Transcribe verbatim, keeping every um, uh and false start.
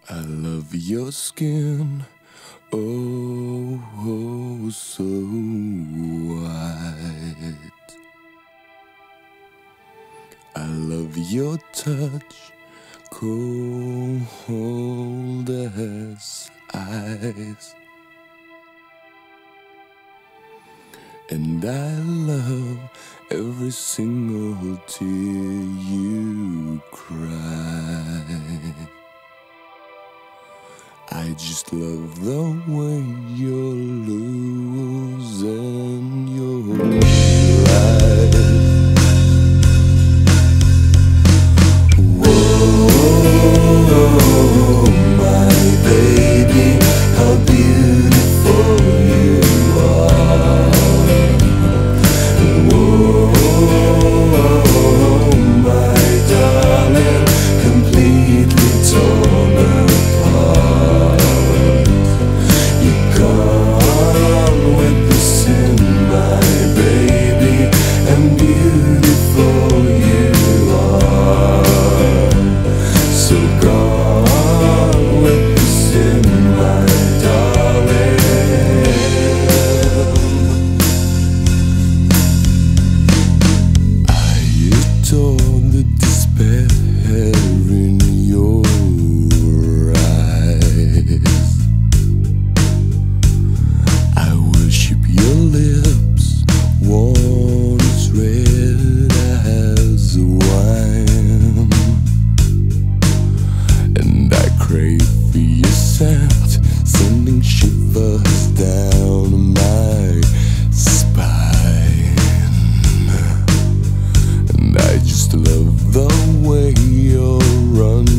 I love your skin, oh, oh so white. I love your touch, cold as ice. And I love every single tear you cry. I just love the way you're losing your life. Whoa, my baby, how beautiful you are. Whoa, my darling, completely torn apart. Sending shivers down my spine. And I just love the way you're running.